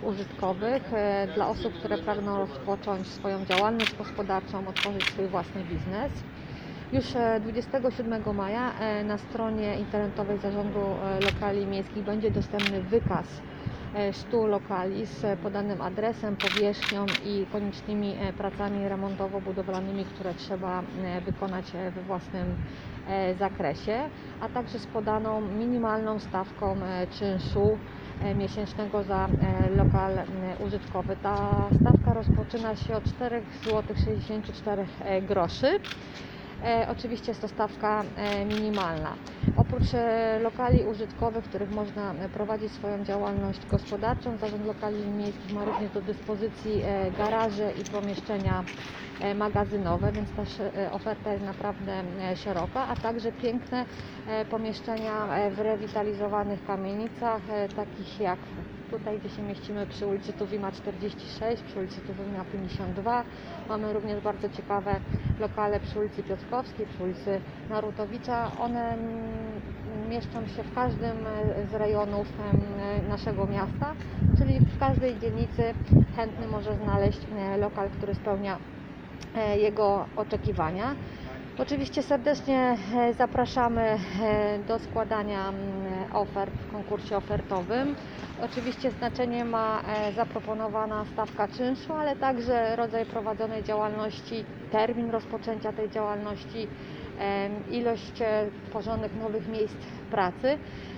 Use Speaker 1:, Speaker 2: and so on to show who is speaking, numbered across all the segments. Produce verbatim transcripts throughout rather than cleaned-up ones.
Speaker 1: lokalów użytkowych dla osób, które pragną rozpocząć swoją działalność gospodarczą, otworzyć swój własny biznes. Już dwudziestego siódmego maja na stronie internetowej Zarządu Lokali Miejskich będzie dostępny wykaz stu lokali z podanym adresem, powierzchnią i koniecznymi pracami remontowo-budowlanymi, które trzeba wykonać we własnym zakresie, a także z podaną minimalną stawką czynszu miesięcznego za lokal użytkowy. Ta stawka rozpoczyna się od czterech złotych sześćdziesięciu czterech groszy. E, oczywiście jest to stawka e, minimalna. Oprócz e, lokali użytkowych, w których można prowadzić swoją działalność gospodarczą, Zarząd Lokali Miejskich ma również do dyspozycji e, garaże i pomieszczenia e, magazynowe, więc też e, oferta jest naprawdę e, szeroka, a także piękne e, pomieszczenia e, w rewitalizowanych kamienicach, e, takich jak tutaj, gdzie się mieścimy przy ulicy Tuwima czterdzieści sześć, przy ulicy Tuwima pięćdziesiąt dwa. Mamy również bardzo ciekawe lokale przy ulicy Piotrkowskiej, przy ulicy Narutowicza. One mieszczą się w każdym z rejonów naszego miasta, czyli w każdej dzielnicy chętny może znaleźć lokal, który spełnia jego oczekiwania. Oczywiście serdecznie zapraszamy do składania ofert w konkursie ofertowym. Oczywiście znaczenie ma zaproponowana stawka czynszu, ale także rodzaj prowadzonej działalności, termin rozpoczęcia tej działalności, ilość tworzonych nowych miejsc pracy.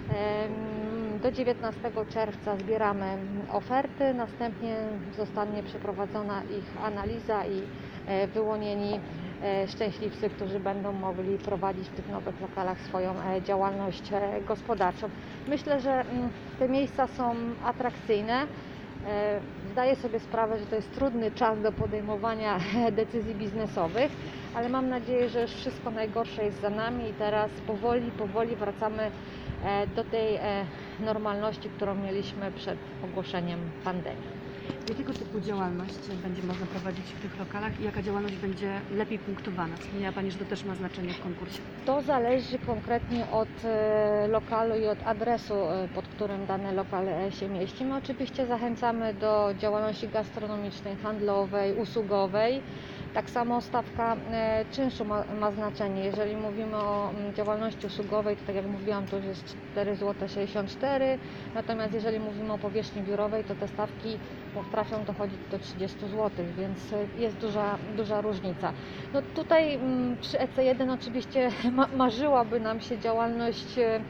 Speaker 1: Do dziewiętnastego czerwca zbieramy oferty, następnie zostanie przeprowadzona ich analiza i wyłonieni szczęśliwcy, którzy będą mogli prowadzić w tych nowych lokalach swoją działalność gospodarczą. Myślę, że te miejsca są atrakcyjne. Zdaję sobie sprawę, że to jest trudny czas do podejmowania decyzji biznesowych, ale mam nadzieję, że już wszystko najgorsze jest za nami i teraz powoli, powoli wracamy do tej normalności, którą mieliśmy przed ogłoszeniem pandemii.
Speaker 2: Jakiego typu działalność będzie można prowadzić w tych lokalach i jaka działalność będzie lepiej punktowana? Wspomniała Pani, że to też ma znaczenie w konkursie.
Speaker 1: To zależy konkretnie od lokalu i od adresu, pod którym dany lokal się mieści. My oczywiście zachęcamy do działalności gastronomicznej, handlowej, usługowej. Tak samo stawka czynszu ma, ma znaczenie. Jeżeli mówimy o działalności usługowej, to tak jak mówiłam, to już jest cztery złote sześćdziesiąt cztery groszy, natomiast jeżeli mówimy o powierzchni biurowej, to te stawki potrafią dochodzić do trzydziestu złotych, więc jest duża, duża różnica. No tutaj przy E C jeden oczywiście marzyłaby nam się działalność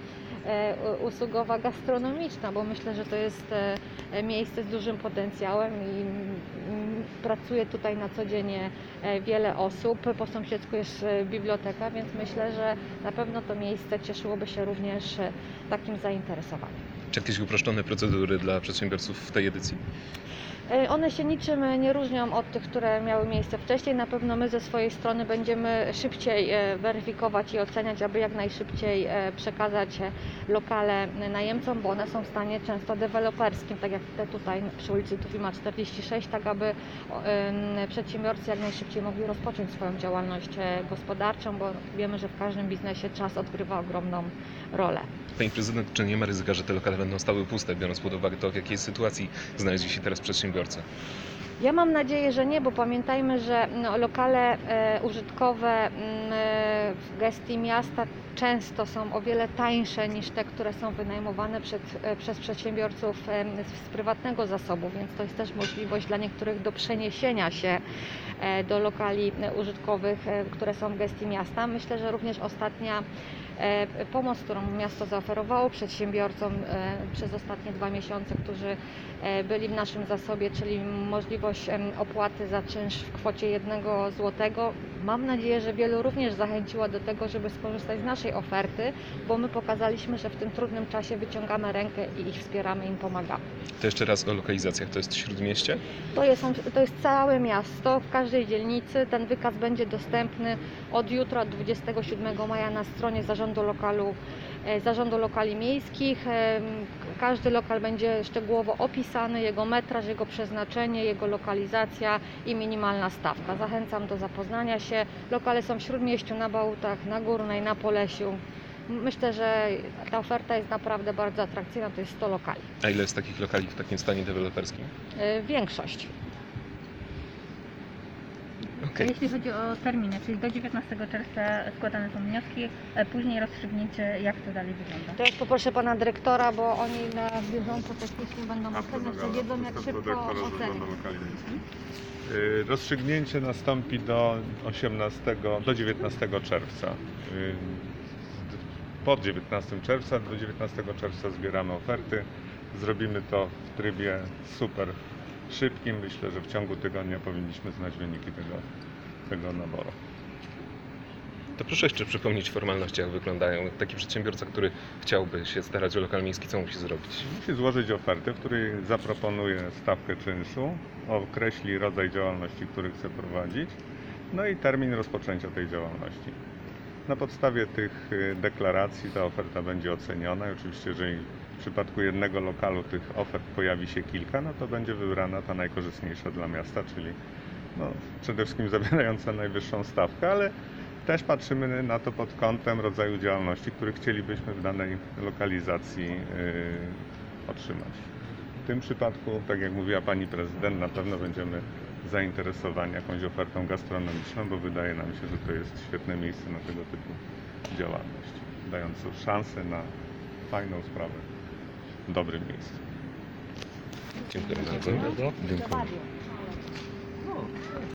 Speaker 1: usługowa gastronomiczna, bo myślę, że to jest miejsce z dużym potencjałem i pracuje tutaj na co dzień wiele osób. Po sąsiedzku jest biblioteka, więc myślę, że na pewno to miejsce cieszyłoby się również takim zainteresowaniem.
Speaker 3: Czy jakieś uproszczone procedury dla przedsiębiorców w tej edycji?
Speaker 1: One się niczym nie różnią od tych, które miały miejsce wcześniej. Na pewno my ze swojej strony będziemy szybciej weryfikować i oceniać, aby jak najszybciej przekazać lokale najemcom, bo one są w stanie często deweloperskim, tak jak te tutaj przy ulicy Tuwima czterdzieści sześć, tak aby przedsiębiorcy jak najszybciej mogli rozpocząć swoją działalność gospodarczą, bo wiemy, że w każdym biznesie czas odgrywa ogromną rolę.
Speaker 3: Pani Prezydent, czy nie ma ryzyka, że te lokale będą stały puste, biorąc pod uwagę to, w jakiej sytuacji znaleźli się teraz przedsiębiorcy?
Speaker 1: Ja mam nadzieję, że nie, bo pamiętajmy, że no, lokale e, użytkowe e, w gestii miasta często są o wiele tańsze niż te, które są wynajmowane przed, e, przez przedsiębiorców e, z, z prywatnego zasobu, więc to jest też możliwość dla niektórych do przeniesienia się e, do lokali e, użytkowych, e, które są w gestii miasta. Myślę, że również ostatnia e, pomoc, którą miasto zaoferowało przedsiębiorcom e, przez ostatnie dwa miesiące, którzy e, byli w naszym zasobie, czyli możliwość opłaty za czynsz w kwocie jednego złotego. Mam nadzieję, że wielu również zachęciła do tego, żeby skorzystać z naszej oferty, bo my pokazaliśmy, że w tym trudnym czasie wyciągamy rękę i ich wspieramy, im pomagamy.
Speaker 3: To jeszcze raz o lokalizacjach. To jest Śródmieście?
Speaker 1: To jest, to jest całe miasto, w każdej dzielnicy. Ten wykaz będzie dostępny od jutra, dwudziestego siódmego maja na stronie Zarządu Lokalu, Zarządu Lokali Miejskich. Każdy lokal będzie szczegółowo opisany, jego metraż, jego przeznaczenie, jego lokalizacja i minimalna stawka. Zachęcam do zapoznania się. Lokale są w Śródmieściu, na Bałutach, na Górnej, na Polesiu. Myślę, że ta oferta jest naprawdę bardzo atrakcyjna, to jest sto lokali.
Speaker 3: A ile jest takich lokali w takim stanie deweloperskim?
Speaker 1: E, Większość.
Speaker 3: Okej.
Speaker 4: Jeśli chodzi o terminy, czyli do dziewiętnastego czerwca składane są wnioski, a później rozstrzygnięcie, jak to dalej wygląda.
Speaker 1: To już poproszę pana dyrektora, bo oni na bieżąco technicznie będą oceniać, to wiedzą jak szybko ocenić.
Speaker 5: Y, Rozstrzygnięcie nastąpi do osiemnastego, do dziewiętnastego czerwca. Y, Po dziewiętnastego czerwca, do dziewiętnastego czerwca zbieramy oferty. Zrobimy to w trybie super szybkim. Myślę, że w ciągu tygodnia powinniśmy znać wyniki tego, tego naboru.
Speaker 3: To proszę jeszcze przypomnieć formalności, jak wyglądają. Taki przedsiębiorca, który chciałby się starać o lokal miejski, co musi zrobić?
Speaker 5: Musi złożyć ofertę, w której zaproponuje stawkę czynszu, określi rodzaj działalności, który chce prowadzić, no i termin rozpoczęcia tej działalności. Na podstawie tych y, deklaracji ta oferta będzie oceniona i oczywiście, jeżeli w przypadku jednego lokalu tych ofert pojawi się kilka, no to będzie wybrana ta najkorzystniejsza dla miasta, czyli no, przede wszystkim zawierająca najwyższą stawkę, ale też patrzymy na to pod kątem rodzaju działalności, który chcielibyśmy w danej lokalizacji yy, otrzymać. W tym przypadku, tak jak mówiła pani prezydent, na pewno będziemy zainteresowani jakąś ofertą gastronomiczną, bo wydaje nam się, że to jest świetne miejsce na tego typu działalność, dające szansę na fajną sprawę w dobrym miejscu.
Speaker 3: Dziękuję bardzo. Dziękuję.